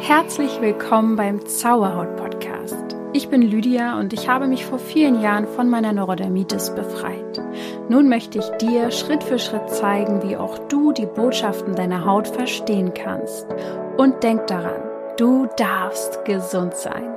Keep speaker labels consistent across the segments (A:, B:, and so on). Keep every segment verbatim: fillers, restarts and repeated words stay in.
A: Herzlich willkommen beim Zauberhaut-Podcast. Ich bin Lydia und ich habe mich vor vielen Jahren von meiner Neurodermitis befreit. Nun möchte ich dir Schritt für Schritt zeigen, wie auch du die Botschaften deiner Haut verstehen kannst. Und denk daran, du darfst gesund sein.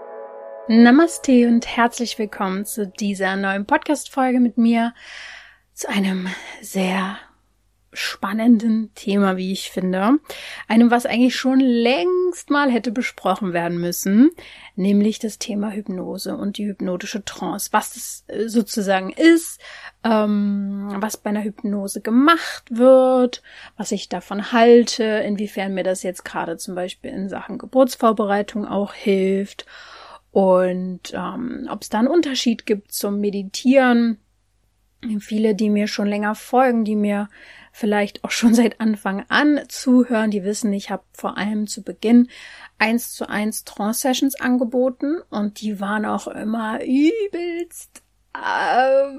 A: Namaste und herzlich willkommen zu dieser neuen Podcast-Folge mit mir, zu einem sehr spannenden Thema, wie ich finde. Einem, was eigentlich schon längst mal hätte besprochen werden müssen, nämlich das Thema Hypnose und die hypnotische Trance. Was das sozusagen ist, ähm, was bei einer Hypnose gemacht wird, was ich davon halte, inwiefern mir das jetzt gerade zum Beispiel in Sachen Geburtsvorbereitung auch hilft und ähm, ob es da einen Unterschied gibt zum Meditieren. Viele, die mir schon länger folgen, die mir vielleicht auch schon seit Anfang an zuhören, die wissen, ich habe vor allem zu Beginn eins zu eins Trance-Sessions angeboten und die waren auch immer übelst äh,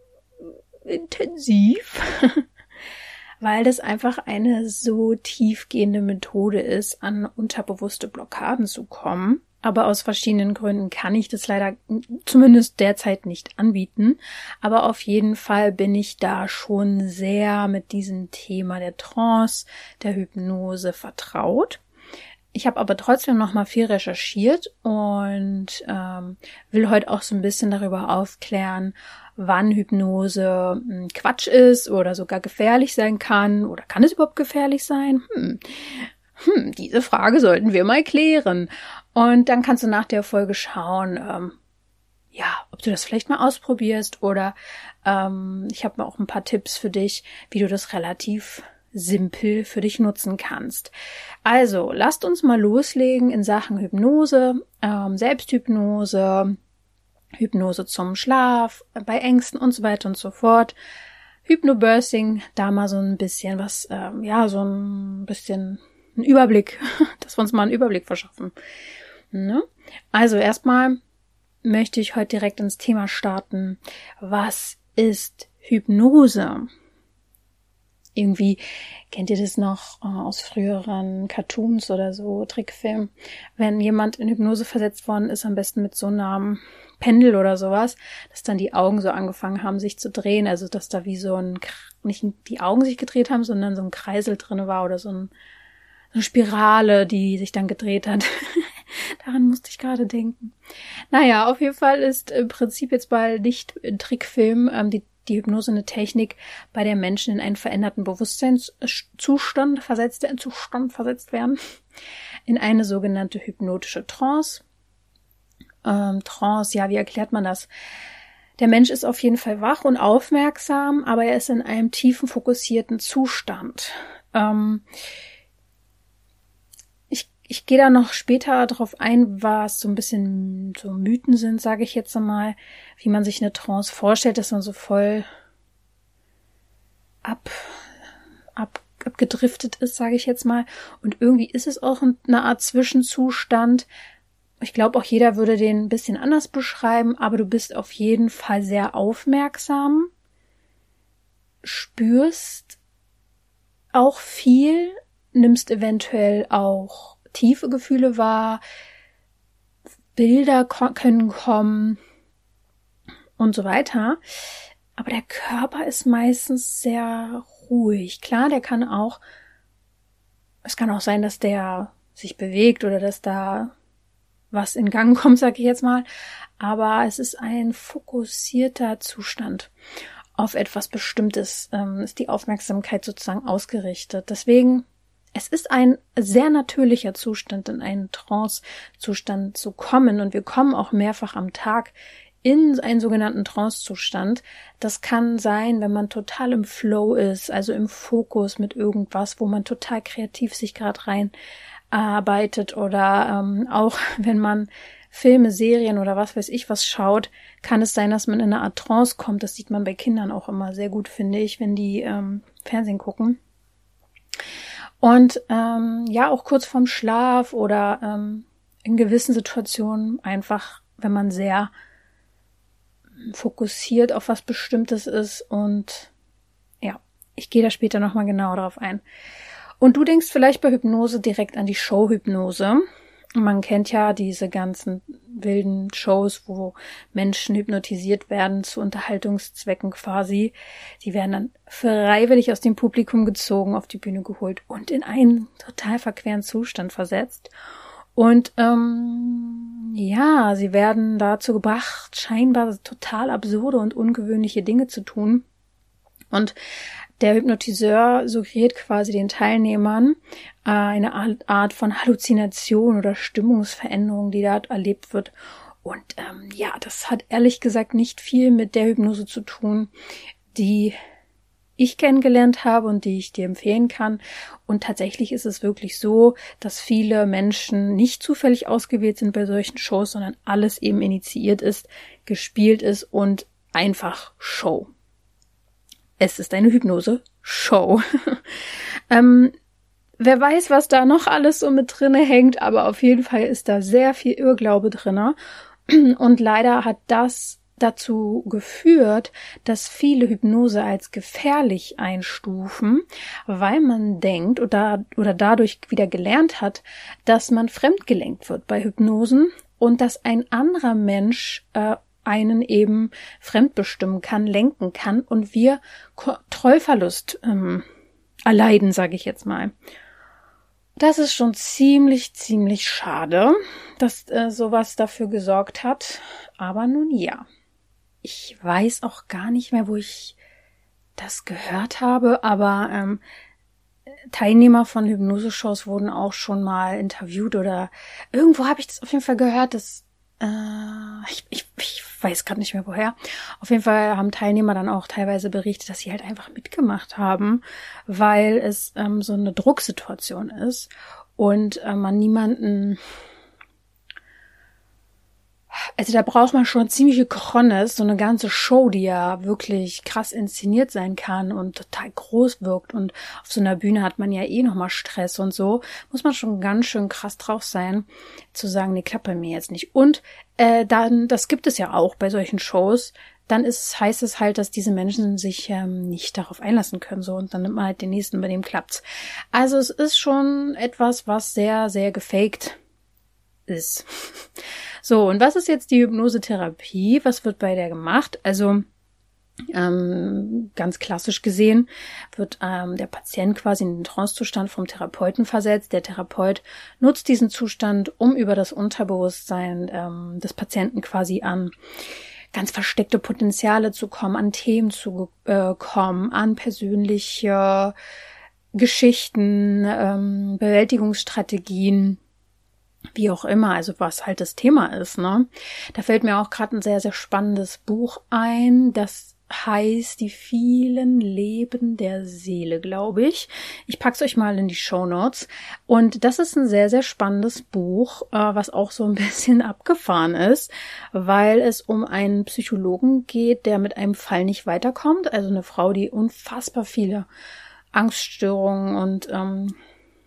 A: intensiv, weil das einfach eine so tiefgehende Methode ist, an unterbewusste Blockaden zu kommen. Aber aus verschiedenen Gründen kann ich das leider zumindest derzeit nicht anbieten. Aber auf jeden Fall bin ich da schon sehr mit diesem Thema der Trance, der Hypnose vertraut. Ich habe aber trotzdem noch mal viel recherchiert und ähm, will heute auch so ein bisschen darüber aufklären, wann Hypnose mh, Quatsch ist oder sogar gefährlich sein kann. Oder kann es überhaupt gefährlich sein? Hm. Hm, diese Frage sollten wir mal klären. Und dann kannst du nach der Folge schauen, ähm, ja, ob du das vielleicht mal ausprobierst oder ähm, ich habe auch ein paar Tipps für dich, wie du das relativ simpel für dich nutzen kannst. Also, lasst uns mal loslegen in Sachen Hypnose, ähm, Selbsthypnose, Hypnose zum Schlaf, bei Ängsten und so weiter und so fort. Hypnobirthing, da mal so ein bisschen was, ähm, ja, so ein bisschen ein Überblick, dass wir uns mal einen Überblick verschaffen. Ne? Also erstmal möchte ich heute direkt ins Thema starten. Was ist Hypnose? Irgendwie kennt ihr das noch äh, aus früheren Cartoons oder so, Trickfilmen. Wenn jemand in Hypnose versetzt worden ist, am besten mit so einem Pendel oder sowas, dass dann die Augen so angefangen haben, sich zu drehen. Also dass da wie so ein, nicht die Augen sich gedreht haben, sondern so ein Kreisel drin war oder so ein eine Spirale, die sich dann gedreht hat. Daran musste ich gerade denken. Naja, auf jeden Fall ist im Prinzip jetzt bei Nicht-Trickfilm ähm, die, die Hypnose eine Technik, bei der Menschen in einen veränderten Bewusstseinszustand versetzt, in Zustand versetzt werden. In eine sogenannte hypnotische Trance. Ähm, Trance, ja, wie erklärt man das? Der Mensch ist auf jeden Fall wach und aufmerksam, aber er ist in einem tiefen, fokussierten Zustand. Ähm, Ich gehe da noch später drauf ein, was so ein bisschen so Mythen sind, sage ich jetzt mal, wie man sich eine Trance vorstellt, dass man so voll ab, ab, abgedriftet ist, sage ich jetzt mal. Und irgendwie ist es auch eine Art Zwischenzustand. Ich glaube, auch jeder würde den ein bisschen anders beschreiben, aber du bist auf jeden Fall sehr aufmerksam, spürst auch viel, nimmst eventuell auch tiefe Gefühle wahr, Bilder ko- können kommen und so weiter. Aber der Körper ist meistens sehr ruhig. Klar, der kann auch, es kann auch sein, dass der sich bewegt oder dass da was in Gang kommt, sage ich jetzt mal. Aber es ist ein fokussierter Zustand auf etwas Bestimmtes, ähm, ist die Aufmerksamkeit sozusagen ausgerichtet. Deswegen es ist ein sehr natürlicher Zustand, in einen Trance-Zustand zu kommen. Und wir kommen auch mehrfach am Tag in einen sogenannten Trance-Zustand. Das kann sein, wenn man total im Flow ist, also im Fokus mit irgendwas, wo man total kreativ sich gerade reinarbeitet. Oder ähm, auch wenn man Filme, Serien oder was weiß ich was schaut, kann es sein, dass man in eine Art Trance kommt. Das sieht man bei Kindern auch immer sehr gut, finde ich, wenn die ähm, Fernsehen gucken. Und ähm, ja, auch kurz vorm Schlaf oder ähm, in gewissen Situationen einfach, wenn man sehr fokussiert auf was Bestimmtes ist. Und ja, ich gehe da später nochmal genau darauf ein. Und du denkst vielleicht bei Hypnose direkt an die Showhypnose. Man kennt ja diese ganzen wilden Shows, wo Menschen hypnotisiert werden zu Unterhaltungszwecken quasi. Die werden dann freiwillig aus dem Publikum gezogen, auf die Bühne geholt und in einen total verqueren Zustand versetzt. Und ähm, ja, sie werden dazu gebracht, scheinbar total absurde und ungewöhnliche Dinge zu tun. Und der Hypnotiseur suggeriert quasi den Teilnehmern äh, eine Art von Halluzination oder Stimmungsveränderung, die dort erlebt wird. Und ähm, ja, das hat ehrlich gesagt nicht viel mit der Hypnose zu tun, die ich kennengelernt habe und die ich dir empfehlen kann. Und tatsächlich ist es wirklich so, dass viele Menschen nicht zufällig ausgewählt sind bei solchen Shows, sondern alles eben initiiert ist, gespielt ist und einfach Show. Es ist eine Hypnose-Show. ähm, wer weiß, was da noch alles so mit drinne hängt, aber auf jeden Fall ist da sehr viel Irrglaube drinne. Und leider hat das dazu geführt, dass viele Hypnose als gefährlich einstufen, weil man denkt oder, oder dadurch wieder gelernt hat, dass man fremdgelenkt wird bei Hypnosen und dass ein anderer Mensch äh, einen eben fremdbestimmen kann, lenken kann und wir Kontrollverlust ähm, erleiden, sage ich jetzt mal. Das ist schon ziemlich, ziemlich schade, dass äh, sowas dafür gesorgt hat. Aber nun ja. Ich weiß auch gar nicht mehr, wo ich das gehört habe, aber ähm, Teilnehmer von Hypnose-Shows wurden auch schon mal interviewt oder irgendwo habe ich das auf jeden Fall gehört, dass äh, ich, ich, ich weiß gerade nicht mehr woher. Auf jeden Fall haben Teilnehmer dann auch teilweise berichtet, dass sie halt einfach mitgemacht haben, weil es ähm, so eine Drucksituation ist und äh, man niemanden... Also da braucht man schon ziemliche Cojones, so eine ganze Show, die ja wirklich krass inszeniert sein kann und total groß wirkt. Und auf so einer Bühne hat man ja eh nochmal Stress und so. Muss man schon ganz schön krass drauf sein, zu sagen, nee, klappt bei mir jetzt nicht. Und äh, dann, das gibt es ja auch bei solchen Shows, dann ist, heißt es halt, dass diese Menschen sich ähm, nicht darauf einlassen können. So, und dann nimmt man halt den nächsten, bei dem klappt's. Also es ist schon etwas, was sehr, sehr gefaked ist. So, und was ist jetzt die Hypnosetherapie? Was wird bei der gemacht? Also ähm, ganz klassisch gesehen wird ähm, der Patient quasi in den Trancezustand vom Therapeuten versetzt. Der Therapeut nutzt diesen Zustand, um über das Unterbewusstsein ähm, des Patienten quasi an ganz versteckte Potenziale zu kommen, an Themen zu äh, kommen, an persönliche Geschichten, ähm, Bewältigungsstrategien, wie auch immer, also was halt das Thema ist, ne? Da fällt mir auch gerade ein sehr, sehr spannendes Buch ein, das heißt Die vielen Leben der Seele, glaube ich. Ich pack's euch mal in die Shownotes. Und das ist ein sehr, sehr spannendes Buch, äh, was auch so ein bisschen abgefahren ist, weil es um einen Psychologen geht, der mit einem Fall nicht weiterkommt. Also eine Frau, die unfassbar viele Angststörungen und ähm,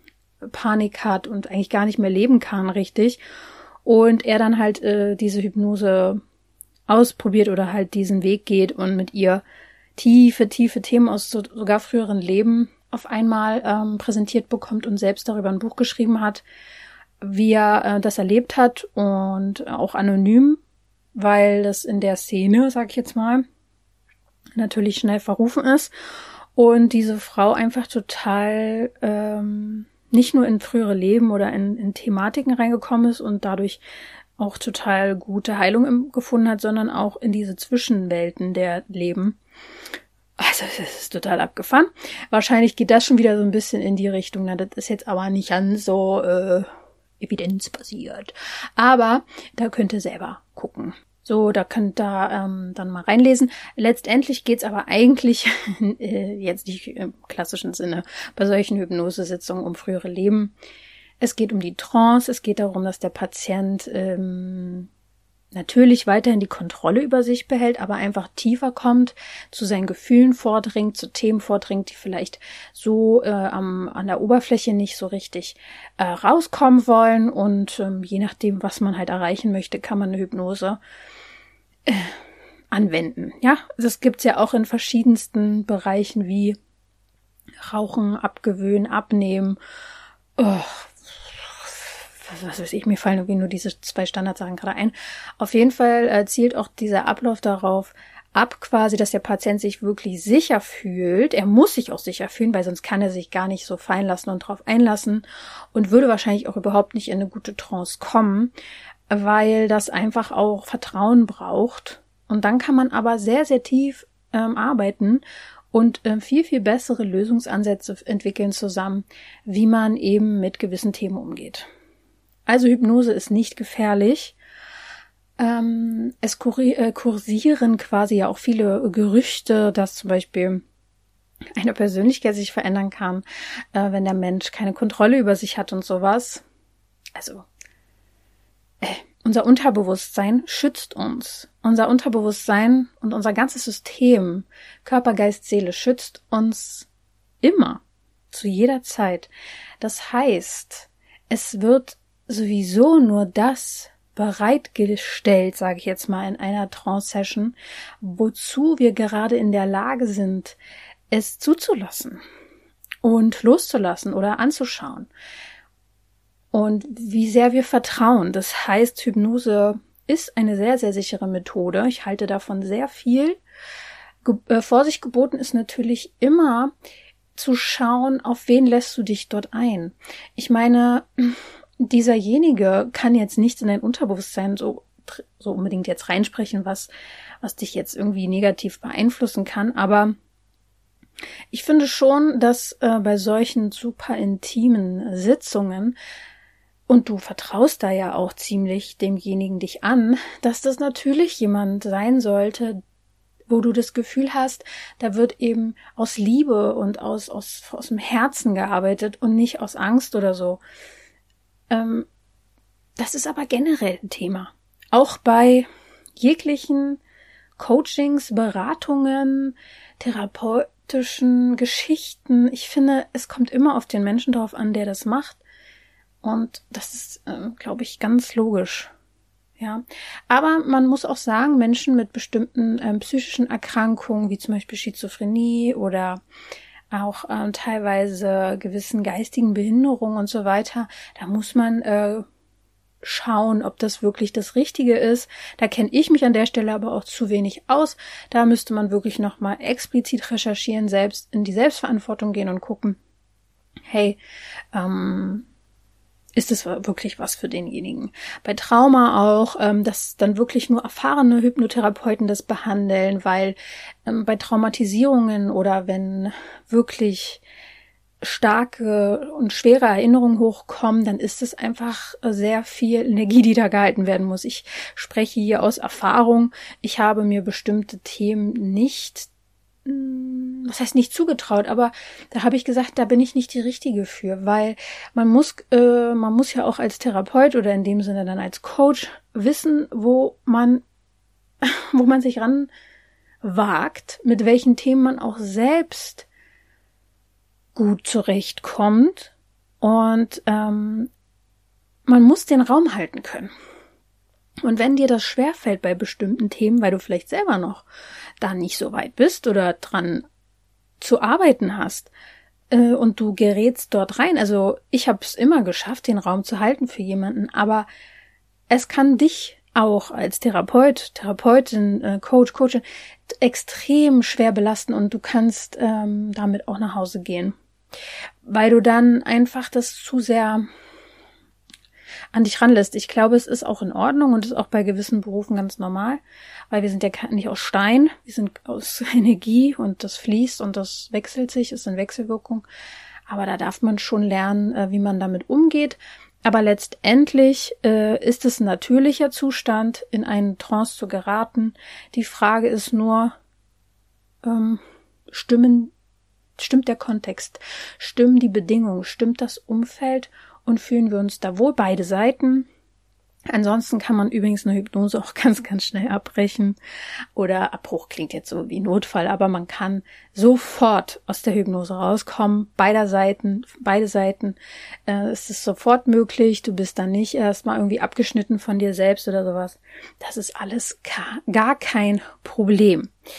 A: Panik hat und eigentlich gar nicht mehr leben kann, richtig. Und er dann halt äh, diese Hypnose ausprobiert oder halt diesen Weg geht und mit ihr tiefe, tiefe Themen aus so, sogar früheren Leben auf einmal ähm, präsentiert bekommt und selbst darüber ein Buch geschrieben hat, wie er äh, das erlebt hat und auch anonym, weil das in der Szene, sag ich jetzt mal, natürlich schnell verrufen ist und diese Frau einfach total ähm, nicht nur in frühere Leben oder in, in Thematiken reingekommen ist und dadurch auch total gute Heilung gefunden hat, sondern auch in diese Zwischenwelten der Leben. Also das ist total abgefahren. Wahrscheinlich geht das schon wieder so ein bisschen in die Richtung. Na, das ist jetzt aber nicht ganz so äh, evidenzbasiert. Aber da könnt ihr selber gucken. So, da könnt ihr ähm, dann mal reinlesen. Letztendlich geht's aber eigentlich äh, jetzt nicht im klassischen Sinne bei solchen Hypnosesitzungen um frühere Leben. Es geht um die Trance, es geht darum, dass der Patient ähm, natürlich weiterhin die Kontrolle über sich behält, aber einfach tiefer kommt, zu seinen Gefühlen vordringt, zu Themen vordringt, die vielleicht so äh, am, an der Oberfläche nicht so richtig äh, rauskommen wollen. Und ähm, je nachdem, was man halt erreichen möchte, kann man eine Hypnose äh, anwenden. Ja, das gibt's ja auch in verschiedensten Bereichen wie Rauchen abgewöhnen, abnehmen. Oh, was weiß ich, mir fallen irgendwie nur diese zwei Standardsachen gerade ein. Auf jeden Fall äh, zielt auch dieser Ablauf darauf ab, quasi, dass der Patient sich wirklich sicher fühlt. Er muss sich auch sicher fühlen, weil sonst kann er sich gar nicht so fallen lassen und drauf einlassen und würde wahrscheinlich auch überhaupt nicht in eine gute Trance kommen, weil das einfach auch Vertrauen braucht. Und dann kann man aber sehr, sehr tief ähm, arbeiten und äh, viel, viel bessere Lösungsansätze entwickeln zusammen, wie man eben mit gewissen Themen umgeht. Also Hypnose ist nicht gefährlich. Ähm, es kursieren quasi ja auch viele Gerüchte, dass zum Beispiel eine Persönlichkeit sich verändern kann, äh, wenn der Mensch keine Kontrolle über sich hat und sowas. Also, äh, unser Unterbewusstsein schützt uns. Unser Unterbewusstsein und unser ganzes System, Körper, Geist, Seele, schützt uns immer, zu jeder Zeit. Das heißt, es wird sowieso nur das bereitgestellt, sage ich jetzt mal, in einer Trance-Session, wozu wir gerade in der Lage sind, es zuzulassen und loszulassen oder anzuschauen. Und wie sehr wir vertrauen. Das heißt, Hypnose ist eine sehr, sehr sichere Methode. Ich halte davon sehr viel. Ge- äh, Vorsicht geboten ist natürlich immer zu schauen, auf wen lässt du dich dort ein. Ich meine, dieserjenige kann jetzt nicht in dein Unterbewusstsein so, so unbedingt jetzt reinsprechen, was, was dich jetzt irgendwie negativ beeinflussen kann, aber ich finde schon, dass äh, bei solchen super intimen Sitzungen, und du vertraust da ja auch ziemlich demjenigen dich an, dass das natürlich jemand sein sollte, wo du das Gefühl hast, da wird eben aus Liebe und aus, aus, aus dem Herzen gearbeitet und nicht aus Angst oder so. Ähm, das ist aber generell ein Thema. Auch bei jeglichen Coachings, Beratungen, therapeutischen Geschichten. Ich finde, es kommt immer auf den Menschen drauf an, der das macht. Und das ist, äh, glaube ich, ganz logisch. Ja, aber man muss auch sagen, Menschen mit bestimmten ähm, psychischen Erkrankungen, wie zum Beispiel Schizophrenie oder auch ähm, teilweise gewissen geistigen Behinderungen und so weiter, da muss man äh, schauen, ob das wirklich das Richtige ist. Da kenne ich mich an der Stelle aber auch zu wenig aus. Da müsste man wirklich nochmal explizit recherchieren, selbst in die Selbstverantwortung gehen und gucken, hey, ähm, ist es wirklich was für denjenigen? Bei Trauma auch, ähm, dass dann wirklich nur erfahrene Hypnotherapeuten das behandeln, weil ähm, bei Traumatisierungen oder wenn wirklich starke und schwere Erinnerungen hochkommen, dann ist es einfach sehr viel Energie, die da gehalten werden muss. Ich spreche hier aus Erfahrung. Ich habe mir bestimmte Themen nicht was heißt nicht zugetraut, aber da habe ich gesagt, da bin ich nicht die Richtige für, weil man muss, äh, man muss ja auch als Therapeut oder in dem Sinne dann als Coach wissen, wo man, wo man sich ran wagt, mit welchen Themen man auch selbst gut zurechtkommt und ähm, man muss den Raum halten können. Und wenn dir das schwerfällt bei bestimmten Themen, weil du vielleicht selber noch da nicht so weit bist oder dran zu arbeiten hast äh, und du gerätst dort rein, also ich habe es immer geschafft, den Raum zu halten für jemanden, aber es kann dich auch als Therapeut, Therapeutin, äh, Coach, Coachin extrem schwer belasten und du kannst ähm, damit auch nach Hause gehen, weil du dann einfach das zu sehr an dich ranlässt. Ich glaube, es ist auch in Ordnung und ist auch bei gewissen Berufen ganz normal, weil wir sind ja nicht aus Stein, wir sind aus Energie und das fließt und das wechselt sich, ist in Wechselwirkung. Aber da darf man schon lernen, wie man damit umgeht. Aber letztendlich äh, ist es ein natürlicher Zustand, in einen Trance zu geraten. Die Frage ist nur, ähm, stimmen, stimmt der Kontext, stimmen die Bedingungen, stimmt das Umfeld und fühlen wir uns da wohl, beide Seiten. Ansonsten kann man übrigens eine Hypnose auch ganz, ganz schnell abbrechen. Oder Abbruch klingt jetzt so wie Notfall, aber man kann sofort aus der Hypnose rauskommen. Beider Seiten, beide Seiten. Äh, es ist sofort möglich. Du bist dann nicht erstmal irgendwie abgeschnitten von dir selbst oder sowas. Das ist alles gar kein Problem.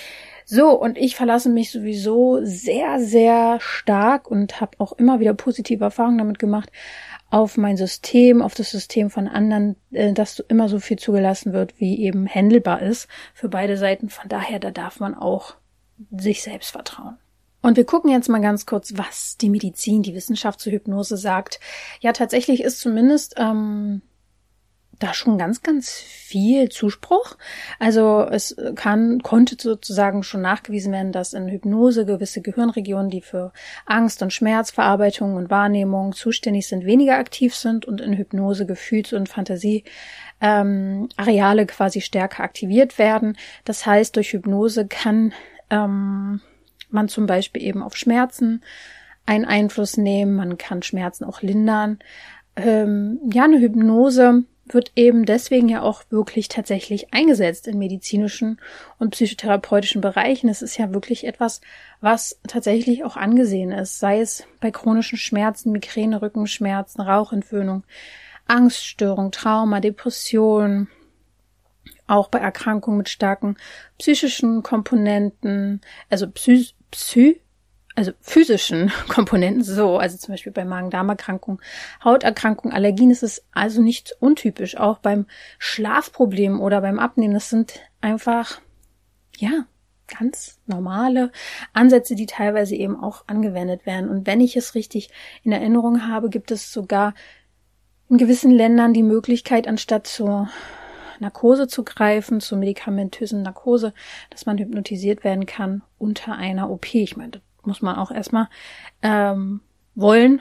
A: So, und ich verlasse mich sowieso sehr, sehr stark und habe auch immer wieder positive Erfahrungen damit gemacht, auf mein System, auf das System von anderen, äh, dass immer so viel zugelassen wird, wie eben handelbar ist für beide Seiten. Von daher, da darf man auch sich selbst vertrauen. Und wir gucken jetzt mal ganz kurz, was die Medizin, die Wissenschaft zur Hypnose sagt. Ja, tatsächlich ist zumindest ähm, da schon ganz, ganz viel Zuspruch. Also es kann, konnte sozusagen schon nachgewiesen werden, dass in Hypnose gewisse Gehirnregionen, die für Angst und Schmerzverarbeitung und Wahrnehmung zuständig sind, weniger aktiv sind und in Hypnose Gefühls- und Fantasie ähm, Areale quasi stärker aktiviert werden. Das heißt, durch Hypnose kann ähm, man zum Beispiel eben auf Schmerzen einen Einfluss nehmen. Man kann Schmerzen auch lindern. Ähm, ja, eine Hypnose wird eben deswegen ja auch wirklich tatsächlich eingesetzt in medizinischen und psychotherapeutischen Bereichen. Es ist ja wirklich etwas, was tatsächlich auch angesehen ist, sei es bei chronischen Schmerzen, Migräne, Rückenschmerzen, Rauchentwöhnung, Angststörung, Trauma, Depression, auch bei Erkrankungen mit starken psychischen Komponenten, also psy, psy also physischen Komponenten, so, also zum Beispiel bei Magen-Darm-Erkrankungen, Hauterkrankungen, Allergien ist es also nicht untypisch, auch beim Schlafproblem oder beim Abnehmen. Das sind einfach, ja, ganz normale Ansätze, die teilweise eben auch angewendet werden. Und wenn ich es richtig in Erinnerung habe, gibt es sogar in gewissen Ländern die Möglichkeit, anstatt zur Narkose zu greifen, zur medikamentösen Narkose, dass man hypnotisiert werden kann unter einer O P. Ich meine, muss man auch erstmal ähm, wollen.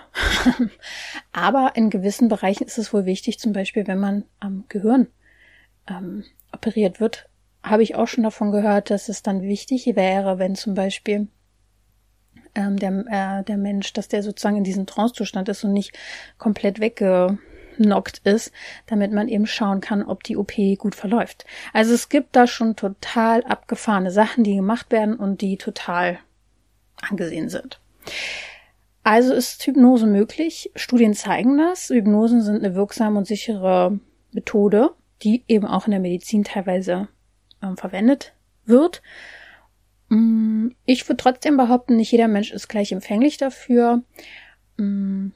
A: Aber in gewissen Bereichen ist es wohl wichtig, zum Beispiel, wenn man am Gehirn ähm, operiert wird, habe ich auch schon davon gehört, dass es dann wichtig wäre, wenn zum Beispiel ähm, der, äh, der Mensch, dass der sozusagen in diesem Trance-Zustand ist und nicht komplett weggenockt ist, damit man eben schauen kann, ob die O P gut verläuft. Also es gibt da schon total abgefahrene Sachen, die gemacht werden und die total angesehen sind. Also ist Hypnose möglich. Studien zeigen das. Hypnosen sind eine wirksame und sichere Methode, die eben auch in der Medizin teilweise ähm, verwendet wird. Ich würde trotzdem behaupten, nicht jeder Mensch ist gleich empfänglich dafür. Weil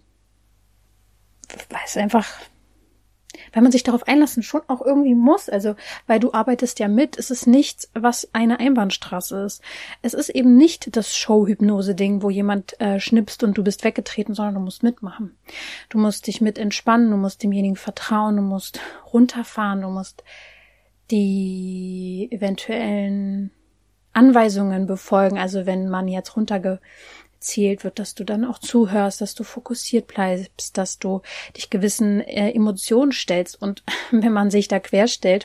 A: es einfach, weil man sich darauf einlassen schon auch irgendwie muss. Also, weil du arbeitest ja mit, es ist nichts, was eine Einbahnstraße ist. Es ist eben nicht das Show-Hypnose-Ding, wo jemand äh, schnipst und du bist weggetreten, sondern du musst mitmachen. Du musst dich mit entspannen, du musst demjenigen vertrauen, du musst runterfahren, du musst die eventuellen Anweisungen befolgen. Also, wenn man jetzt runterge zählt wird, dass du dann auch zuhörst, dass du fokussiert bleibst, dass du dich gewissen äh, Emotionen stellst. Und wenn man sich da querstellt,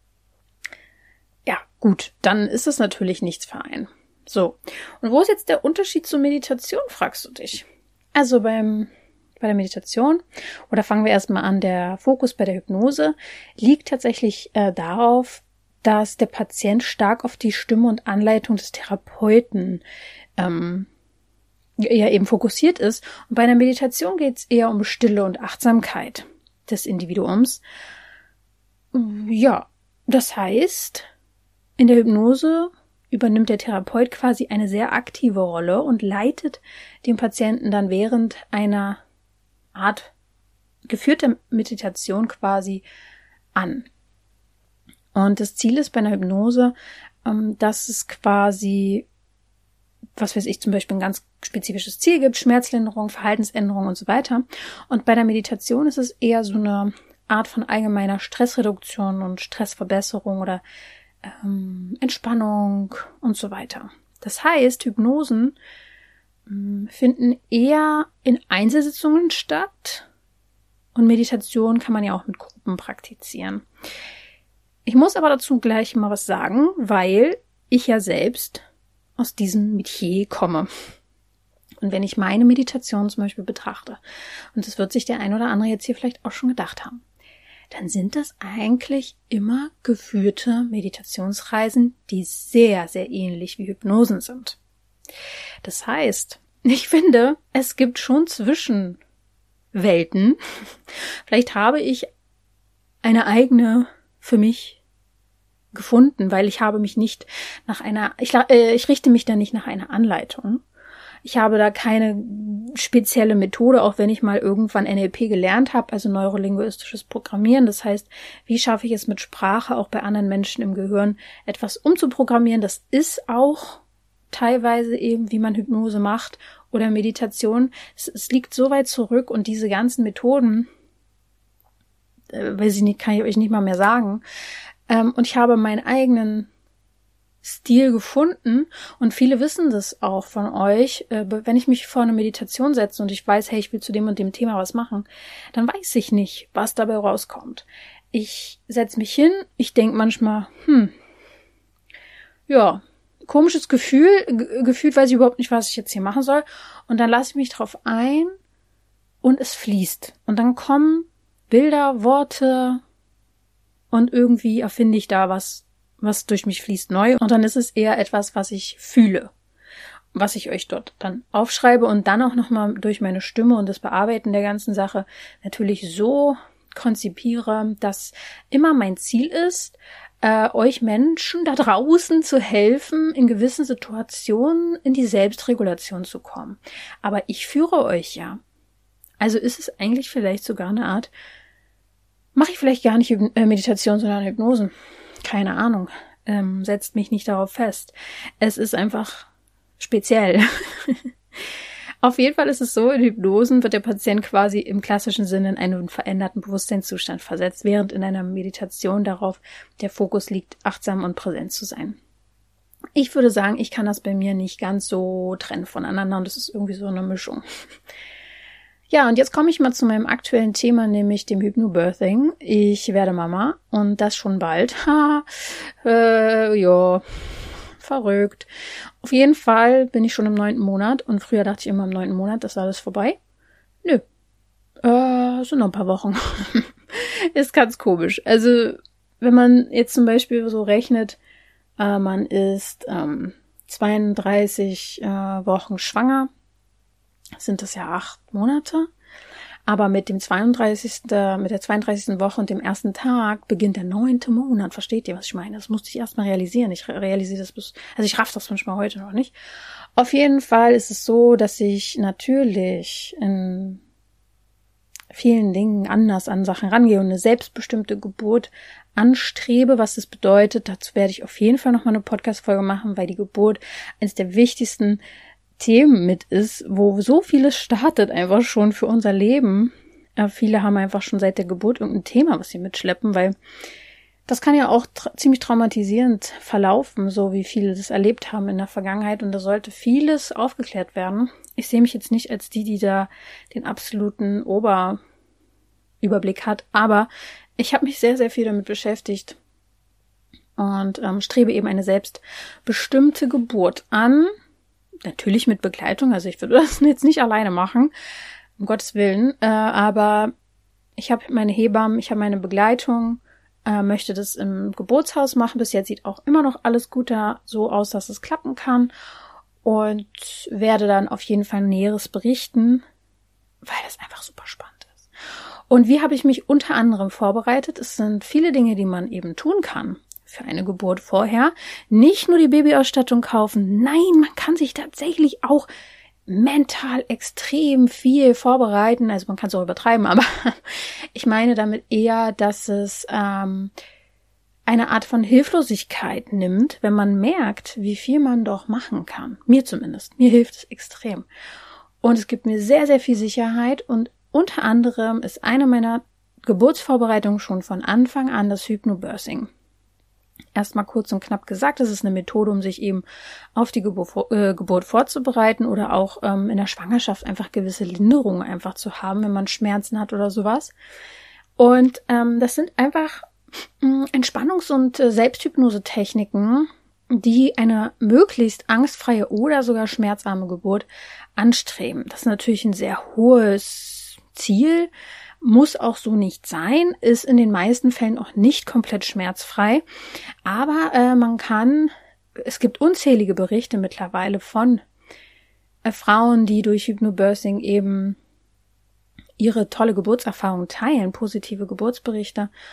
A: ja gut, dann ist es natürlich nichts für einen. So, und wo ist jetzt der Unterschied zur Meditation, fragst du dich? Also beim bei der Meditation, oder fangen wir erstmal an, der Fokus bei der Hypnose liegt tatsächlich äh, darauf, dass der Patient stark auf die Stimme und Anleitung des Therapeuten ähm, ja eben fokussiert ist. Und bei einer Meditation geht es eher um Stille und Achtsamkeit des Individuums. Ja, das heißt, in der Hypnose übernimmt der Therapeut quasi eine sehr aktive Rolle und leitet den Patienten dann während einer Art geführter Meditation quasi an. Und das Ziel ist bei einer Hypnose, dass es quasi, was weiß ich, zum Beispiel ein ganz spezifisches Ziel gibt, Schmerzlinderung, Verhaltensänderung und so weiter. Und bei der Meditation ist es eher so eine Art von allgemeiner Stressreduktion und Stressverbesserung oder ähm, Entspannung und so weiter. Das heißt, Hypnosen ähm, finden eher in Einzelsitzungen statt und Meditation kann man ja auch mit Gruppen praktizieren. Ich muss aber dazu gleich mal was sagen, weil ich ja selbst aus diesem Metier komme. Und wenn ich meine Meditation zum Beispiel betrachte, und das wird sich der ein oder andere jetzt hier vielleicht auch schon gedacht haben, dann sind das eigentlich immer geführte Meditationsreisen, die sehr, sehr ähnlich wie Hypnosen sind. Das heißt, ich finde, es gibt schon Zwischenwelten. Vielleicht habe ich eine eigene, für mich gefunden, weil ich habe mich nicht nach einer, ich, äh, ich richte mich da nicht nach einer Anleitung. Ich habe da keine spezielle Methode, auch wenn ich mal irgendwann N L P gelernt habe, also neurolinguistisches Programmieren. Das heißt, wie schaffe ich es mit Sprache auch bei anderen Menschen im Gehirn etwas umzuprogrammieren? Das ist auch teilweise eben, wie man Hypnose macht oder Meditation. Es, es liegt so weit zurück und diese ganzen Methoden, äh, weiß ich nicht, kann ich euch nicht mal mehr sagen. Ähm, und ich habe meinen eigenen Stil gefunden und viele wissen das auch von euch. Äh, wenn ich mich vor eine Meditation setze und ich weiß, hey, ich will zu dem und dem Thema was machen, dann weiß ich nicht, was dabei rauskommt. Ich setze mich hin, ich denke manchmal, hm, ja, komisches Gefühl, Ge- gefühlt weiß ich überhaupt nicht, was ich jetzt hier machen soll. Und dann lasse ich mich drauf ein und es fließt. Und dann kommen Bilder, Worte und irgendwie erfinde ich da was, was durch mich fließt neu. Und dann ist es eher etwas, was ich fühle, was ich euch dort dann aufschreibe und dann auch nochmal durch meine Stimme und das Bearbeiten der ganzen Sache natürlich so konzipiere, dass immer mein Ziel ist, äh, euch Menschen da draußen zu helfen, in gewissen Situationen in die Selbstregulation zu kommen. Aber ich führe euch ja. Also ist es eigentlich vielleicht sogar eine Art, mache ich vielleicht gar nicht Meditation, sondern Hypnose. Keine Ahnung. Ähm, setzt mich nicht darauf fest. Es ist einfach speziell. Auf jeden Fall ist es so, in Hypnosen wird der Patient quasi im klassischen Sinne in einen veränderten Bewusstseinszustand versetzt, während in einer Meditation darauf der Fokus liegt, achtsam und präsent zu sein. Ich würde sagen, ich kann das bei mir nicht ganz so trennen voneinander und das ist irgendwie so eine Mischung. Ja, und jetzt komme ich mal zu meinem aktuellen Thema, nämlich dem Hypnobirthing. Ich werde Mama und das schon bald. Ha, äh, ja, verrückt. Auf jeden Fall bin ich schon im neunten Monat und früher dachte ich immer im neunten Monat, das ist alles vorbei. Nö, äh, sind noch ein paar Wochen. Ist ganz komisch. Also, wenn man jetzt zum Beispiel so rechnet, äh, man ist ähm, zweiunddreißig äh, Wochen schwanger, sind das ja acht Monate. Aber mit dem zweiunddreißigsten mit der zweiunddreißigsten Woche und dem ersten Tag beginnt der neunte Monat. Versteht ihr, was ich meine? Das musste ich erst mal realisieren. Ich realisiere das bis, also ich raff das manchmal heute noch nicht. Auf jeden Fall ist es so, dass ich natürlich in vielen Dingen anders an Sachen rangehe und eine selbstbestimmte Geburt anstrebe. Was das bedeutet, dazu werde ich auf jeden Fall nochmal eine Podcast-Folge machen, weil die Geburt eines der wichtigsten Themen mit ist, wo so vieles startet einfach schon für unser Leben. Äh, viele haben einfach schon seit der Geburt irgendein Thema, was sie mitschleppen, weil das kann ja auch tra- ziemlich traumatisierend verlaufen, so wie viele das erlebt haben in der Vergangenheit und da sollte vieles aufgeklärt werden. Ich sehe mich jetzt nicht als die, die da den absoluten Oberüberblick hat, aber ich habe mich sehr, sehr viel damit beschäftigt und ähm, strebe eben eine selbstbestimmte Geburt an. Natürlich mit Begleitung, also ich würde das jetzt nicht alleine machen, um Gottes Willen, äh, aber ich habe meine Hebammen, ich habe meine Begleitung, äh, möchte das im Geburtshaus machen. Bis jetzt sieht auch immer noch alles gut da so aus, dass es klappen kann und werde dann auf jeden Fall Näheres berichten, weil es einfach super spannend ist. Und wie habe ich mich unter anderem vorbereitet? Es sind viele Dinge, die man eben tun kann für eine Geburt vorher. Nicht nur die Babyausstattung kaufen, nein, man kann sich tatsächlich auch mental extrem viel vorbereiten. Also man kann es auch übertreiben, aber ich meine damit eher, dass es ähm, eine Art von Hilflosigkeit nimmt, wenn man merkt, wie viel man doch machen kann. Mir zumindest. Mir hilft es extrem. Und es gibt mir sehr, sehr viel Sicherheit und unter anderem ist eine meiner Geburtsvorbereitungen schon von Anfang an das Hypnobirthing. Erstmal kurz und knapp gesagt, das ist eine Methode, um sich eben auf die Geburt, äh, Geburt vorzubereiten oder auch ähm, in der Schwangerschaft einfach gewisse Linderungen einfach zu haben, wenn man Schmerzen hat oder sowas. Und ähm, das sind einfach äh, Entspannungs- und äh, Selbsthypnose-Techniken, die eine möglichst angstfreie oder sogar schmerzarme Geburt anstreben. Das ist natürlich ein sehr hohes Ziel, muss auch so nicht sein, ist in den meisten Fällen auch nicht komplett schmerzfrei, aber äh, man kann, es gibt unzählige Berichte mittlerweile von äh, Frauen, die durch Hypnobirthing eben ihre tolle Geburtserfahrung teilen, positive Geburtsberichte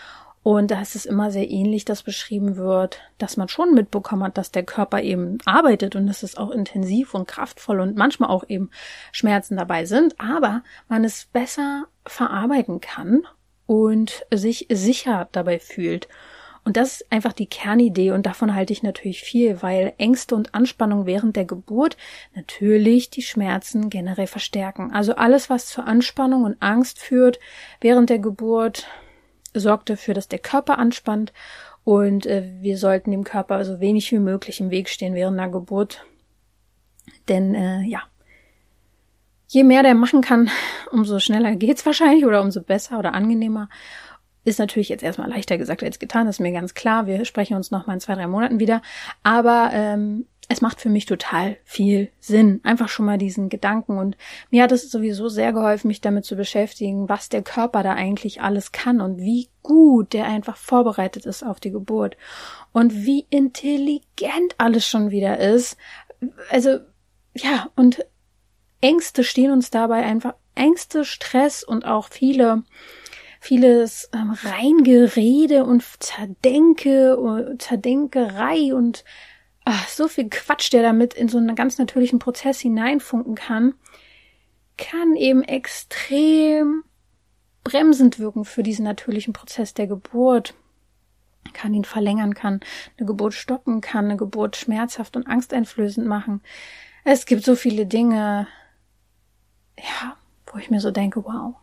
A: Und da ist es immer sehr ähnlich, dass beschrieben wird, dass man schon mitbekommen hat, dass der Körper eben arbeitet und dass es auch intensiv und kraftvoll und manchmal auch eben Schmerzen dabei sind, aber man es besser verarbeiten kann und sich sicher dabei fühlt. Und das ist einfach die Kernidee und davon halte ich natürlich viel, weil Ängste und Anspannung während der Geburt natürlich die Schmerzen generell verstärken. Also alles, was zur Anspannung und Angst führt während der Geburt, sorgt dafür, dass der Körper anspannt und äh, wir sollten dem Körper so wenig wie möglich im Weg stehen während der Geburt. Denn äh, ja, je mehr der machen kann, umso schneller geht's wahrscheinlich oder umso besser oder angenehmer. Ist natürlich jetzt erstmal leichter gesagt als getan, das ist mir ganz klar. Wir sprechen uns noch mal in zwei, drei Monaten wieder. Aber ähm, es macht für mich total viel Sinn. Einfach schon mal diesen Gedanken. Und mir hat es sowieso sehr geholfen, mich damit zu beschäftigen, was der Körper da eigentlich alles kann und wie gut der einfach vorbereitet ist auf die Geburt. Und wie intelligent alles schon wieder ist. Also, ja, und Ängste stehen uns dabei einfach, Ängste, Stress und auch viele vieles ähm, Reingerede und Zerdenke und Zerdenkerei und ach, so viel Quatsch, der damit in so einen ganz natürlichen Prozess hineinfunken kann, kann eben extrem bremsend wirken für diesen natürlichen Prozess der Geburt. Kann ihn verlängern, kann eine Geburt stoppen, kann eine Geburt schmerzhaft und angsteinflößend machen. Es gibt so viele Dinge, ja, wo ich mir so denke, wow.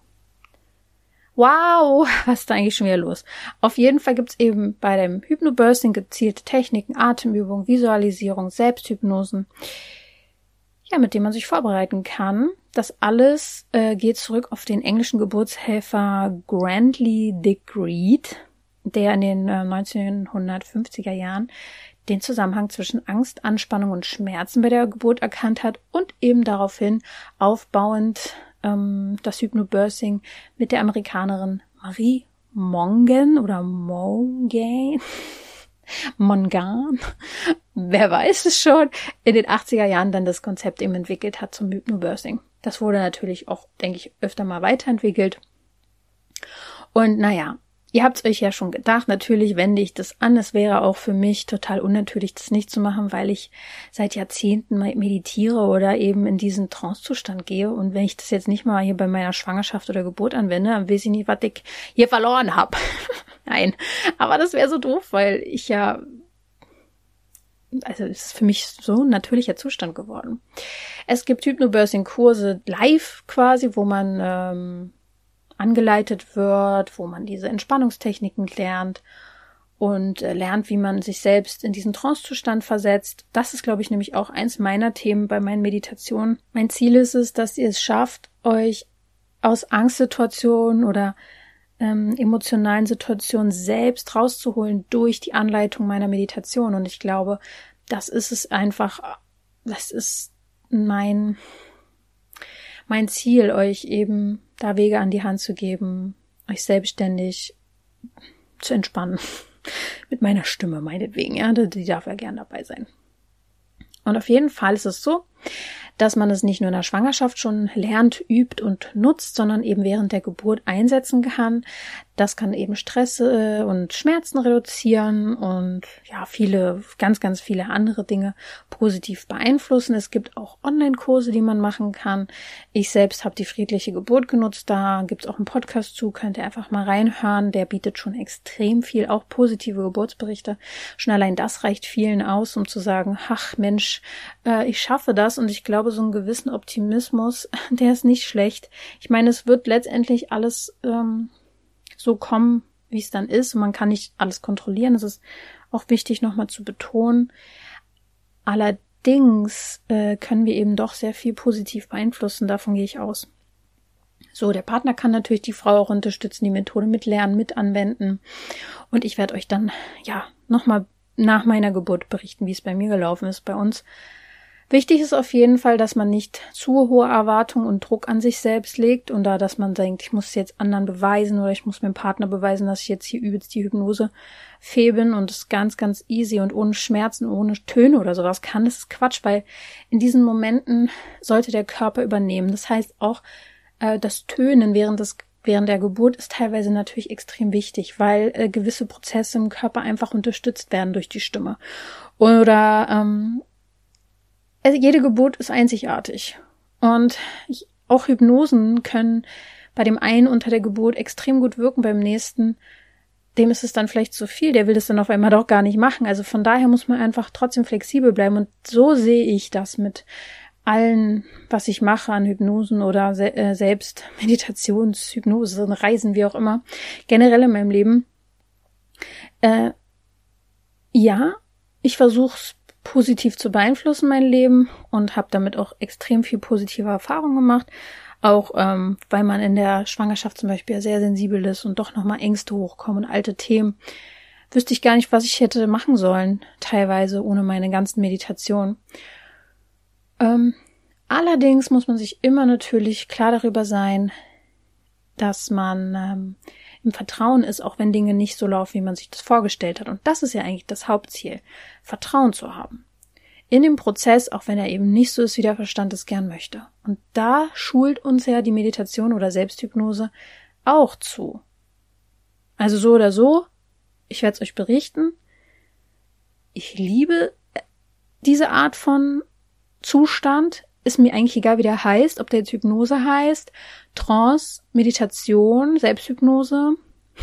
A: Wow, was ist da eigentlich schon wieder los? Auf jeden Fall gibt's eben bei dem Hypnobirthing gezielte Techniken, Atemübungen, Visualisierung, Selbsthypnosen, ja, mit denen man sich vorbereiten kann. Das alles äh, geht zurück auf den englischen Geburtshelfer Grantley Dick Reed, der in den äh, neunzehnhundertfünfziger Jahren den Zusammenhang zwischen Angst, Anspannung und Schmerzen bei der Geburt erkannt hat und eben daraufhin aufbauend ähm, das Hypnobirthing mit der Amerikanerin Marie Mongan oder Mongan, Mongan, wer weiß es schon, in den achtziger Jahren dann das Konzept eben entwickelt hat zum Hypnobirthing. Das wurde natürlich auch, denke ich, öfter mal weiterentwickelt. Und naja, ihr habt es euch ja schon gedacht, natürlich wende ich das an. Es wäre auch für mich total unnatürlich, das nicht zu machen, weil ich seit Jahrzehnten meditiere oder eben in diesen Trancezustand gehe. Und wenn ich das jetzt nicht mal hier bei meiner Schwangerschaft oder Geburt anwende, dann weiß ich nicht, was ich hier verloren habe. Nein, aber das wäre so doof, weil ich ja, also es ist für mich so ein natürlicher Zustand geworden. Es gibt Hypnobirthing-Kurse live quasi, wo man ähm, angeleitet wird, wo man diese Entspannungstechniken lernt und äh, lernt, wie man sich selbst in diesen Trancezustand versetzt. Das ist, glaube ich, nämlich auch eins meiner Themen bei meinen Meditationen. Mein Ziel ist es, dass ihr es schafft, euch aus Angstsituationen oder ähm, emotionalen Situationen selbst rauszuholen durch die Anleitung meiner Meditation. Und ich glaube, das ist es einfach, das ist mein mein Ziel, euch eben da Wege an die Hand zu geben, euch selbstständig zu entspannen. Mit meiner Stimme meinetwegen, ja, die darf ja gern dabei sein. Und auf jeden Fall ist es so, dass man es nicht nur in der Schwangerschaft schon lernt, übt und nutzt, sondern eben während der Geburt einsetzen kann. Das kann eben Stress äh, und Schmerzen reduzieren und ja, viele, ganz, ganz viele andere Dinge positiv beeinflussen. Es gibt auch Online-Kurse, die man machen kann. Ich selbst habe die friedliche Geburt genutzt. Da gibt es auch einen Podcast zu, könnt ihr einfach mal reinhören. Der bietet schon extrem viel, auch positive Geburtsberichte. Schon allein das reicht vielen aus, um zu sagen, ach Mensch, äh, ich schaffe das. Und ich glaube, so einen gewissen Optimismus, der ist nicht schlecht. Ich meine, es wird letztendlich alles ähm, so kommen, wie es dann ist. Und man kann nicht alles kontrollieren. Das ist auch wichtig, nochmal zu betonen. Allerdings äh, können wir eben doch sehr viel positiv beeinflussen. Davon gehe ich aus. So, der Partner kann natürlich die Frau auch unterstützen, die Methode mitlernen, mit anwenden. Und ich werde euch dann, ja, nochmal nach meiner Geburt berichten, wie es bei mir gelaufen ist, bei uns. Wichtig ist auf jeden Fall, dass man nicht zu hohe Erwartungen und Druck an sich selbst legt und da, dass man denkt, ich muss es jetzt anderen beweisen oder ich muss meinem Partner beweisen, dass ich jetzt hier übelst die Hypnose fäh bin und es ganz, ganz easy und ohne Schmerzen, ohne Töne oder sowas kann. Das ist Quatsch, weil in diesen Momenten sollte der Körper übernehmen. Das heißt auch, äh, das Tönen während des während der Geburt ist teilweise natürlich extrem wichtig, weil äh, gewisse Prozesse im Körper einfach unterstützt werden durch die Stimme. Oder ähm, also jede Geburt ist einzigartig. Und ich, auch Hypnosen können bei dem einen unter der Geburt extrem gut wirken, beim nächsten, dem ist es dann vielleicht zu viel, der will das dann auf einmal doch gar nicht machen. Also von daher muss man einfach trotzdem flexibel bleiben. Und so sehe ich das mit allen, was ich mache an Hypnosen oder se- äh, selbst Meditationshypnose, Reisen, wie auch immer, generell in meinem Leben. Äh, ja, ich versuche es positiv zu beeinflussen, mein Leben, und habe damit auch extrem viel positive Erfahrungen gemacht. Auch ähm, weil man in der Schwangerschaft zum Beispiel sehr sensibel ist und doch nochmal Ängste hochkommen und alte Themen. Wüsste ich gar nicht, was ich hätte machen sollen, teilweise ohne meine ganzen Meditationen. Ähm, allerdings muss man sich immer natürlich klar darüber sein, dass man ähm, im Vertrauen ist, auch wenn Dinge nicht so laufen, wie man sich das vorgestellt hat. Und das ist ja eigentlich das Hauptziel, Vertrauen zu haben. In dem Prozess, auch wenn er eben nicht so ist, wie der Verstand es gern möchte. Und da schult uns ja die Meditation oder Selbsthypnose auch zu. Also so oder so, ich werde es euch berichten. Ich liebe diese Art von Zustand. Ist mir eigentlich egal, wie der heißt, ob der jetzt Hypnose heißt, Trance, Meditation, Selbsthypnose.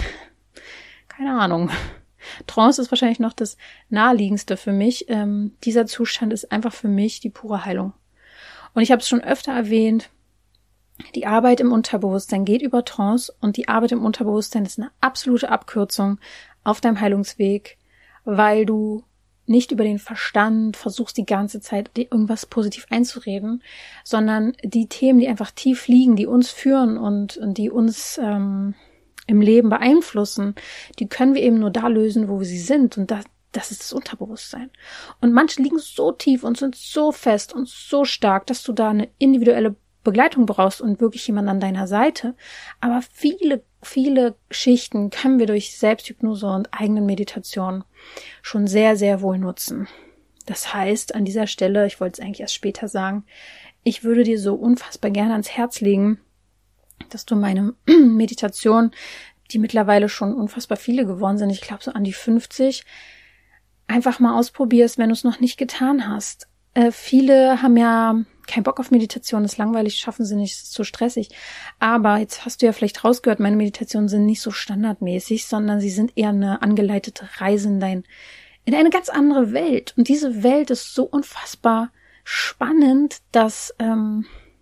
A: Keine Ahnung. Trance ist wahrscheinlich noch das naheliegendste für mich. Ähm, dieser Zustand ist einfach für mich die pure Heilung. Und ich habe es schon öfter erwähnt, die Arbeit im Unterbewusstsein geht über Trance und die Arbeit im Unterbewusstsein ist eine absolute Abkürzung auf deinem Heilungsweg, weil du nicht über den Verstand versuchst die ganze Zeit dir irgendwas positiv einzureden, sondern die Themen, die einfach tief liegen, die uns führen und, und die uns ähm, im Leben beeinflussen, die können wir eben nur da lösen, wo wir sie sind. Und das, das ist das Unterbewusstsein. Und manche liegen so tief und sind so fest und so stark, dass du da eine individuelle Begleitung brauchst und wirklich jemand an deiner Seite. Aber viele, viele Schichten können wir durch Selbsthypnose und eigenen Meditationen schon sehr, sehr wohl nutzen. Das heißt, an dieser Stelle, ich wollte es eigentlich erst später sagen, ich würde dir so unfassbar gerne ans Herz legen, dass du meine Meditation, die mittlerweile schon unfassbar viele geworden sind, ich glaube so an die fünfzig, einfach mal ausprobierst, wenn du es noch nicht getan hast. Äh, viele haben ja keinen Bock auf Meditation, ist langweilig, schaffen sie nicht, ist zu stressig. Aber jetzt hast du ja vielleicht rausgehört, meine Meditationen sind nicht so standardmäßig, sondern sie sind eher eine angeleitete Reise in dein, in eine ganz andere Welt. Und diese Welt ist so unfassbar spannend, dass ähm,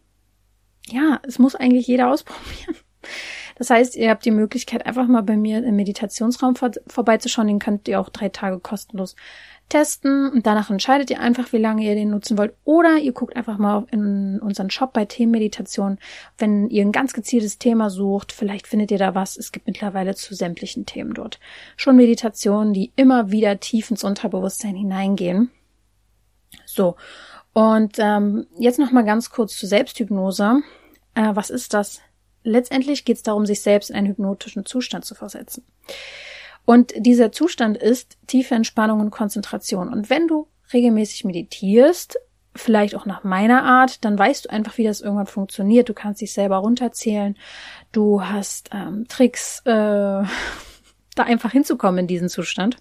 A: ja, es muss eigentlich jeder ausprobieren. Das heißt, ihr habt die Möglichkeit, einfach mal bei mir im Meditationsraum vor, vorbeizuschauen. Den könnt ihr auch drei Tage kostenlos testen. Und danach entscheidet ihr einfach, wie lange ihr den nutzen wollt. Oder ihr guckt einfach mal in unseren Shop bei Themenmeditation. Wenn ihr ein ganz gezieltes Thema sucht, vielleicht findet ihr da was. Es gibt mittlerweile zu sämtlichen Themen dort schon Meditationen, die immer wieder tief ins Unterbewusstsein hineingehen. So. Und ähm, jetzt noch mal ganz kurz zur Selbsthypnose. Äh, was ist das? Letztendlich geht es darum, sich selbst in einen hypnotischen Zustand zu versetzen. Und dieser Zustand ist tiefe Entspannung und Konzentration. Und wenn du regelmäßig meditierst, vielleicht auch nach meiner Art, dann weißt du einfach, wie das irgendwann funktioniert. Du kannst dich selber runterzählen. Du hast ähm, Tricks, äh, da einfach hinzukommen in diesen Zustand.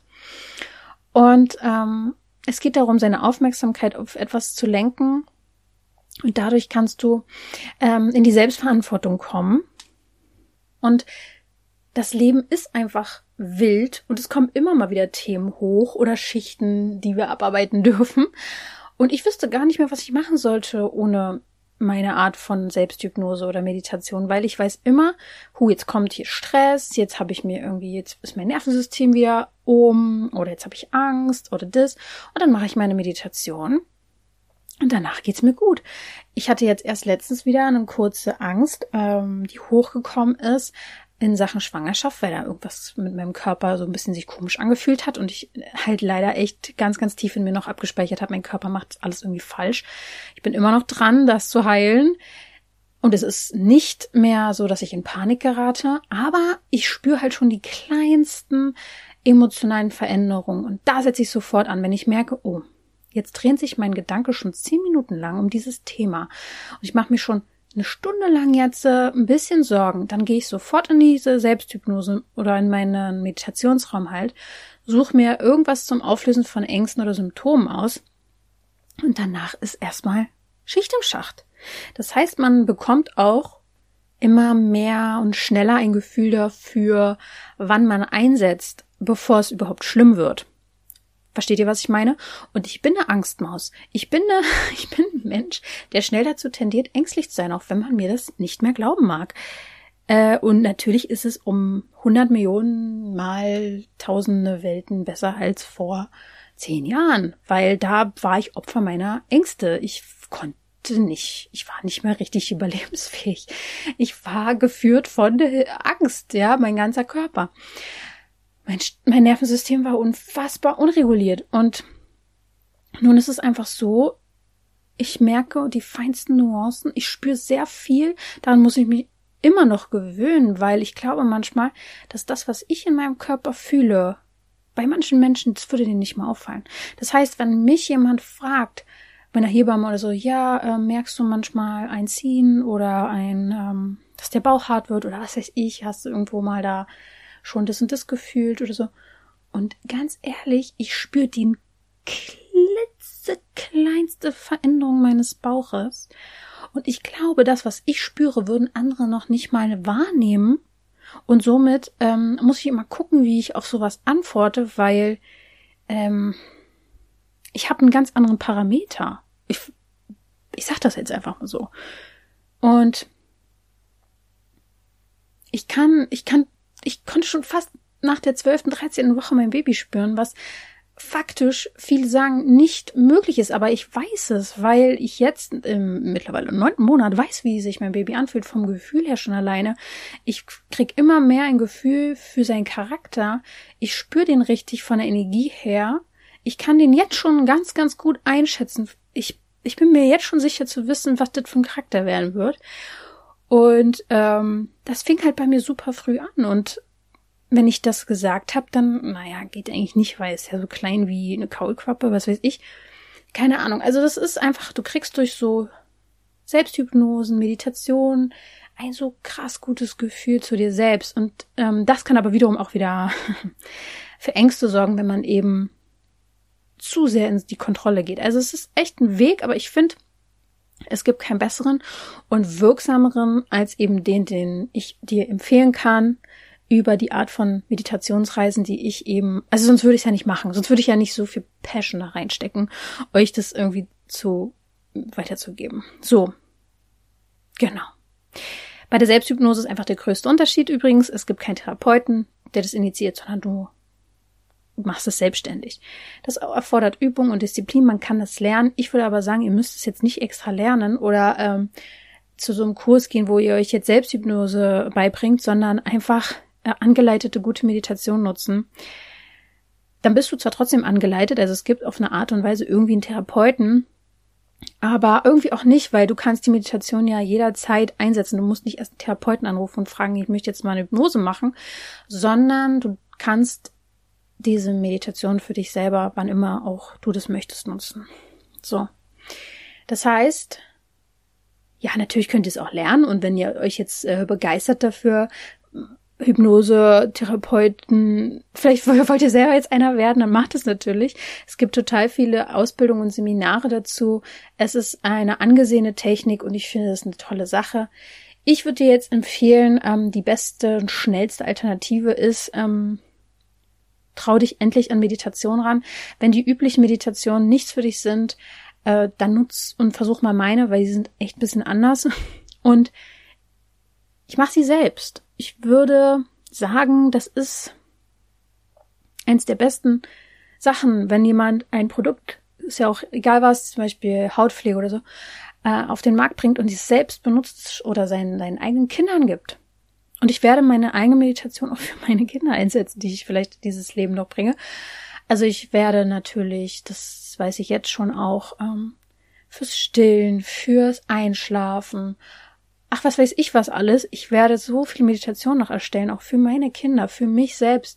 A: Und ähm, es geht darum, seine Aufmerksamkeit auf etwas zu lenken. Und dadurch kannst du ähm, in die Selbstverantwortung kommen. Und das Leben ist einfach wild und es kommen immer mal wieder Themen hoch oder Schichten, die wir abarbeiten dürfen. Und ich wüsste gar nicht mehr, was ich machen sollte ohne meine Art von Selbsthypnose oder Meditation, weil ich weiß immer, hu, jetzt kommt hier Stress, jetzt habe ich mir irgendwie, jetzt ist mein Nervensystem wieder um oder jetzt habe ich Angst oder das. Und dann mache ich meine Meditation. Und danach geht's mir gut. Ich hatte jetzt erst letztens wieder eine kurze Angst, ähm, die hochgekommen ist in Sachen Schwangerschaft, weil da irgendwas mit meinem Körper so ein bisschen sich komisch angefühlt hat und ich halt leider echt ganz, ganz tief in mir noch abgespeichert habe, mein Körper macht alles irgendwie falsch. Ich bin immer noch dran, das zu heilen. Und es ist nicht mehr so, dass ich in Panik gerate, aber ich spüre halt schon die kleinsten emotionalen Veränderungen. Und da setze ich sofort an, wenn ich merke, oh, jetzt dreht sich mein Gedanke schon zehn Minuten lang um dieses Thema. Und ich mache mir schon eine Stunde lang jetzt äh, ein bisschen Sorgen, dann gehe ich sofort in diese Selbsthypnose oder in meinen Meditationsraum halt, suche mir irgendwas zum Auflösen von Ängsten oder Symptomen aus und danach ist erstmal Schicht im Schacht. Das heißt, man bekommt auch immer mehr und schneller ein Gefühl dafür, wann man einsetzt, bevor es überhaupt schlimm wird. Versteht ihr, was ich meine? Und ich bin eine Angstmaus. Ich bin eine, ich bin ein Mensch, der schnell dazu tendiert, ängstlich zu sein, auch wenn man mir das nicht mehr glauben mag. Äh, und natürlich ist es um hundert Millionen mal tausende Welten besser als vor zehn Jahren, weil da war ich Opfer meiner Ängste. Ich konnte nicht, ich war nicht mehr richtig überlebensfähig. Ich war geführt von der Angst, ja, mein ganzer Körper. Mein, mein Nervensystem war unfassbar unreguliert und nun ist es einfach so, ich merke die feinsten Nuancen, ich spüre sehr viel, daran muss ich mich immer noch gewöhnen, weil ich glaube manchmal, dass das, was ich in meinem Körper fühle, bei manchen Menschen, das würde denen nicht mal auffallen. Das heißt, wenn mich jemand fragt, bei einer Hebamme oder so, ja, äh, merkst du manchmal ein Ziehen oder ein, ähm, dass der Bauch hart wird oder was weiß ich, hast du irgendwo mal da schon das und das gefühlt oder so. Und ganz ehrlich, ich spüre die klitzekleinste Veränderung meines Bauches. Und ich glaube, das, was ich spüre, würden andere noch nicht mal wahrnehmen. Und somit ähm, muss ich immer gucken, wie ich auf sowas antworte, weil ähm, ich habe einen ganz anderen Parameter. Ich, ich sag das jetzt einfach mal so. Und ich kann, ich kann, ich konnte schon fast nach der zwölften, dreizehnten Woche mein Baby spüren, was faktisch, viele sagen, nicht möglich ist, aber ich weiß es, weil ich jetzt im mittlerweile im neunten Monat weiß, wie sich mein Baby anfühlt, vom Gefühl her schon alleine. Ich krieg immer mehr ein Gefühl für seinen Charakter. Ich spüre den richtig von der Energie her. Ich kann den jetzt schon ganz, ganz gut einschätzen. Ich, ich bin mir jetzt schon sicher zu wissen, was das für ein Charakter werden wird. Und ähm, das fing halt bei mir super früh an. Und wenn ich das gesagt habe, dann, naja, geht eigentlich nicht, weil es ja so klein wie eine Kaulquappe, was weiß ich. Keine Ahnung. Also das ist einfach, du kriegst durch so Selbsthypnosen, Meditation ein so krass gutes Gefühl zu dir selbst. Und ähm, das kann aber wiederum auch wieder für Ängste sorgen, wenn man eben zu sehr in die Kontrolle geht. Also es ist echt ein Weg, aber ich finde, es gibt keinen besseren und wirksameren als eben den, den ich dir empfehlen kann, über die Art von Meditationsreisen, die ich eben, also sonst würde ich es ja nicht machen, sonst würde ich ja nicht so viel Passion da reinstecken, euch das irgendwie zu weiterzugeben. So, genau. Bei der Selbsthypnose ist einfach der größte Unterschied übrigens, es gibt keinen Therapeuten, der das initiiert, sondern du machst es selbstständig. Das erfordert Übung und Disziplin, man kann das lernen. Ich würde aber sagen, ihr müsst es jetzt nicht extra lernen oder ähm, zu so einem Kurs gehen, wo ihr euch jetzt Selbsthypnose beibringt, sondern einfach äh, angeleitete gute Meditation nutzen. Dann bist du zwar trotzdem angeleitet, also es gibt auf eine Art und Weise irgendwie einen Therapeuten, aber irgendwie auch nicht, weil du kannst die Meditation ja jederzeit einsetzen. Du musst nicht erst einen Therapeuten anrufen und fragen, ich möchte jetzt mal eine Hypnose machen, sondern du kannst diese Meditation für dich selber, wann immer auch du das möchtest, nutzen. So. Das heißt, ja, natürlich könnt ihr es auch lernen und wenn ihr euch jetzt äh, begeistert dafür, Hypnose, Therapeuten, vielleicht wollt ihr selber jetzt einer werden, dann macht es natürlich. Es gibt total viele Ausbildungen und Seminare dazu. Es ist eine angesehene Technik und ich finde, das ist eine tolle Sache. Ich würde dir jetzt empfehlen, ähm, die beste und schnellste Alternative ist, ähm, trau dich endlich an Meditation ran. Wenn die üblichen Meditationen nichts für dich sind, äh, dann nutz und versuch mal meine, weil die sind echt ein bisschen anders. Und ich mache sie selbst. Ich würde sagen, das ist eins der besten Sachen, wenn jemand ein Produkt, ist ja auch egal was, zum Beispiel Hautpflege oder so, äh, auf den Markt bringt und es selbst benutzt oder seinen, seinen eigenen Kindern gibt. Und ich werde meine eigene Meditation auch für meine Kinder einsetzen, die ich vielleicht dieses Leben noch bringe. Also ich werde natürlich, das weiß ich jetzt schon auch, ähm, fürs Stillen, fürs Einschlafen, ach, was weiß ich was alles. Ich werde so viel Meditation noch erstellen, auch für meine Kinder, für mich selbst,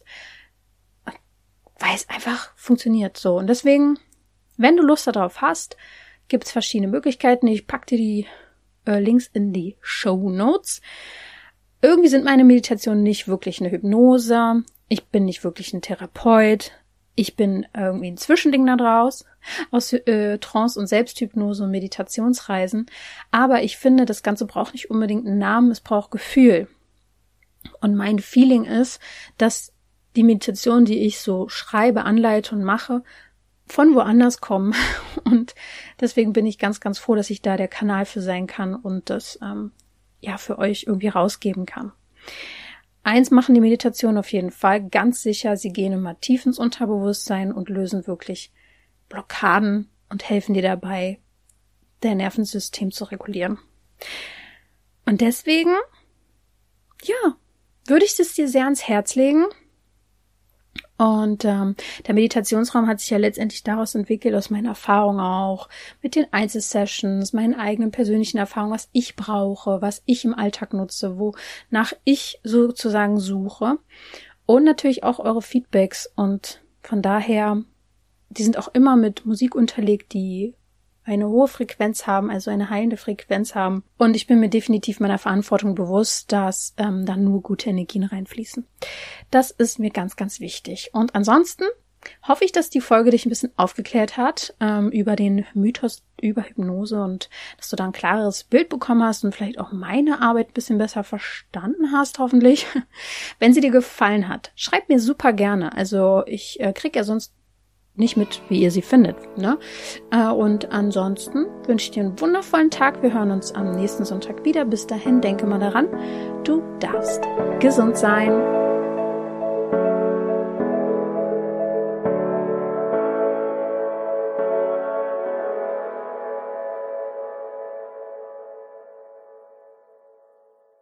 A: weil es einfach funktioniert so. Und deswegen, wenn du Lust darauf hast, gibt es verschiedene Möglichkeiten. Ich pack dir die äh, Links in die Shownotes. Irgendwie sind meine Meditationen nicht wirklich eine Hypnose. Ich bin nicht wirklich ein Therapeut. Ich bin irgendwie ein Zwischending da draus aus äh, Trance- und Selbsthypnose und Meditationsreisen. Aber ich finde, das Ganze braucht nicht unbedingt einen Namen, es braucht Gefühl. Und mein Feeling ist, dass die Meditation, die ich so schreibe, anleite und mache, von woanders kommen. Und deswegen bin ich ganz, ganz froh, dass ich da der Kanal für sein kann und das ähm, ja für euch irgendwie rausgeben kann. Eins machen die Meditationen auf jeden Fall ganz sicher, sie gehen immer tief ins Unterbewusstsein und lösen wirklich Blockaden und helfen dir dabei, dein Nervensystem zu regulieren. Und deswegen, ja, würde ich das dir sehr ans Herz legen. Und ähm, der Meditationsraum hat sich ja letztendlich daraus entwickelt, aus meinen Erfahrungen auch, mit den Einzelsessions, meinen eigenen persönlichen Erfahrungen, was ich brauche, was ich im Alltag nutze, wonach ich sozusagen suche. Und natürlich auch eure Feedbacks. Und von daher, die sind auch immer mit Musik unterlegt, die eine hohe Frequenz haben, also eine heilende Frequenz haben. Und ich bin mir definitiv meiner Verantwortung bewusst, dass ähm, da nur gute Energien reinfließen. Das ist mir ganz, ganz wichtig. Und ansonsten hoffe ich, dass die Folge dich ein bisschen aufgeklärt hat ähm, über den Mythos über Hypnose und dass du da ein klareres Bild bekommen hast und vielleicht auch meine Arbeit ein bisschen besser verstanden hast, hoffentlich. Wenn sie dir gefallen hat, schreib mir super gerne. Also ich äh, kriege ja sonst nicht mit, wie ihr sie findet, ne? Und ansonsten wünsche ich dir einen wundervollen Tag. Wir hören uns am nächsten Sonntag wieder. Bis dahin, denke mal daran, du darfst gesund sein.